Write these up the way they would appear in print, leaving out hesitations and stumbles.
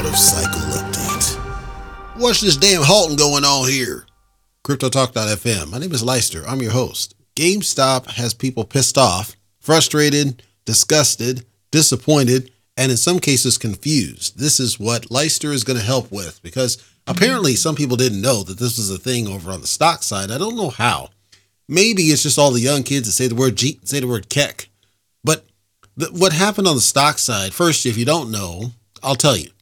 Cycle update. What's this damn halting going on here? CryptoTalk.fm. My name is Leister. I'm your host. GameStop has people pissed off, frustrated, disgusted, disappointed, and in some cases confused. This is what Leister is going to help with because apparently some people didn't know that this was a thing over on the stock side. I don't know how. Maybe it's just all the young kids that say the word Jeet, say the word Keck. But what happened on the stock side, first, if you don't know, I'll tell you.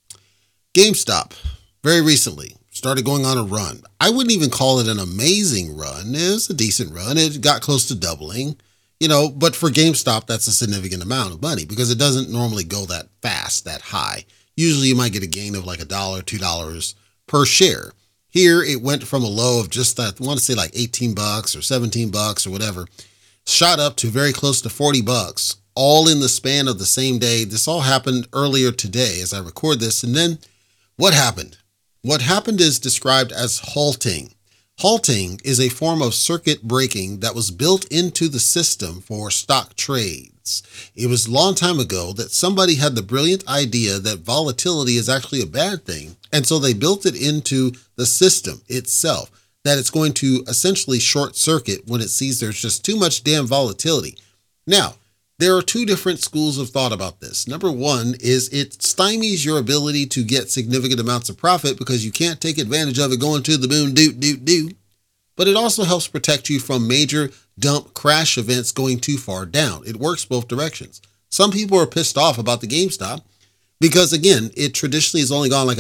GameStop, very recently, started going on a run. I wouldn't even call it an amazing run. It was a decent run. It got close to doubling, but for GameStop, that's a significant amount of money because it doesn't normally go that fast, that high. Usually you might get a gain of like $1, $2 per share. Here, it went from a low of just, I want to say like $18 or $17 or whatever, shot up to very close to $40, all in the span of the same day. This all happened earlier today as I record this. And then what happened? What happened is described as halting. Halting is a form of circuit breaking that was built into the system for stock trades. It was a long time ago that somebody had the brilliant idea that volatility is actually a bad thing. And so they built it into the system itself, that it's going to essentially short circuit when it sees there's just too much damn volatility. Now, there are two different schools of thought about this. Number one is it stymies your ability to get significant amounts of profit because you can't take advantage of it going to the moon, do. But it also helps protect you from major dump crash events going too far down. It works both directions. Some people are pissed off about the GameStop because, again, it traditionally has only gone like $1,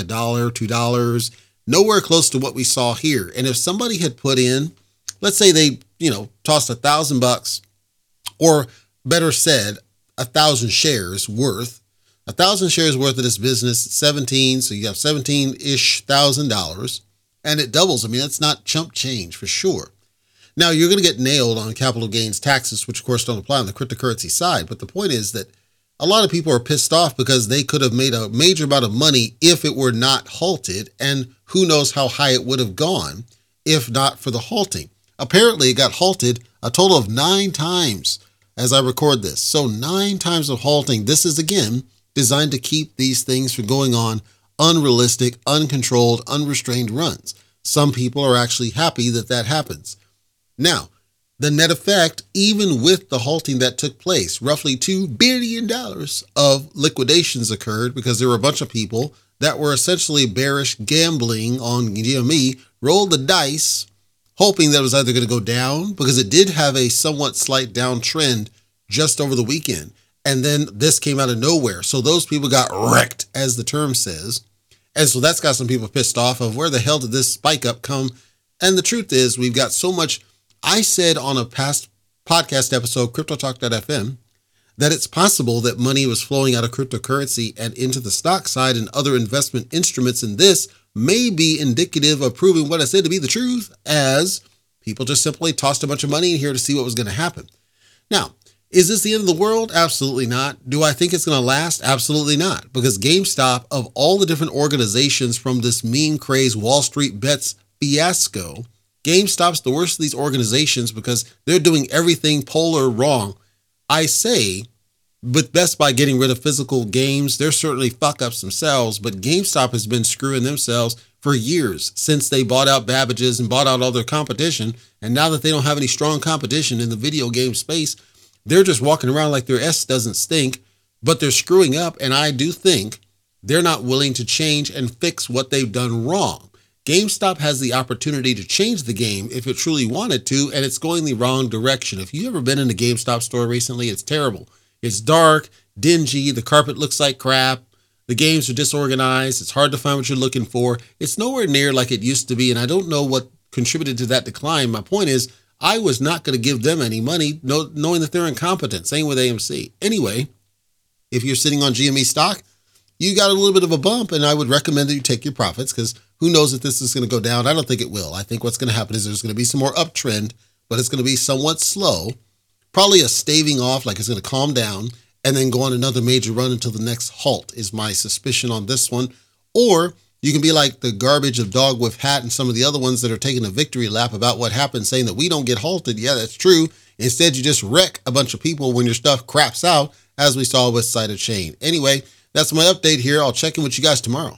$2, nowhere close to what we saw here. And if somebody had put in, let's say they, tossed $1,000 or better said, 1,000 shares worth. 1,000 shares worth of this business, 17. So you have $17-ish thousand, and it doubles. I mean, that's not chump change for sure. Now you're going to get nailed on capital gains taxes, which of course don't apply on the cryptocurrency side. But the point is that a lot of people are pissed off because they could have made a major amount of money if it were not halted. And who knows how high it would have gone if not for the halting. Apparently it got halted a total of 9 times. As I record this. So 9 times of halting. This is, again, designed to keep these things from going on unrealistic, uncontrolled, unrestrained runs. Some people are actually happy that that happens. Now, the net effect, even with the halting that took place, roughly $2 billion of liquidations occurred because there were a bunch of people that were essentially bearish gambling on GME, rolled the dice, hoping that it was either going to go down because it did have a somewhat slight downtrend just over the weekend. And then this came out of nowhere. So those people got wrecked, as the term says. And so that's got some people pissed off of where the hell did this spike up come? And the truth is we've got so much. I said on a past podcast episode, CryptoTalk.fm, that it's possible that money was flowing out of cryptocurrency and into the stock side and other investment instruments. And this may be indicative of proving what I said to be the truth, as people just simply tossed a bunch of money in here to see what was going to happen. Now, is this the end of the world? Absolutely not. Do I think it's going to last? Absolutely not. Because GameStop, of all the different organizations from this meme craze Wall Street Bets fiasco, GameStop's the worst of these organizations because they're doing everything polar wrong. I say, with Best Buy getting rid of physical games, they're certainly fuck-ups themselves, but GameStop has been screwing themselves for years since they bought out Babbage's and bought out all their competition. And now that they don't have any strong competition in the video game space, they're just walking around like their S doesn't stink, but they're screwing up. And I do think they're not willing to change and fix what they've done wrong. GameStop has the opportunity to change the game if it truly wanted to, and it's going the wrong direction. If you've ever been in a GameStop store recently, it's terrible. It's dark, dingy, the carpet looks like crap, the games are disorganized, it's hard to find what you're looking for. It's nowhere near like it used to be, and I don't know what contributed to that decline. My point is, I was not going to give them any money, knowing that they're incompetent. Same with AMC. Anyway, if you're sitting on GME stock, you got a little bit of a bump, and I would recommend that you take your profits because who knows if this is going to go down. I don't think it will. I think what's going to happen is there's going to be some more uptrend, but it's going to be somewhat slow. Probably a staving off, like it's going to calm down and then go on another major run until the next halt is my suspicion on this one. Or you can be like the garbage of Dog with Hat and some of the other ones that are taking a victory lap about what happened, saying that we don't get halted. Yeah, that's true. Instead, you just wreck a bunch of people when your stuff craps out, as we saw with Cytochain. Anyway, That's my update here. I'll check in with you guys tomorrow.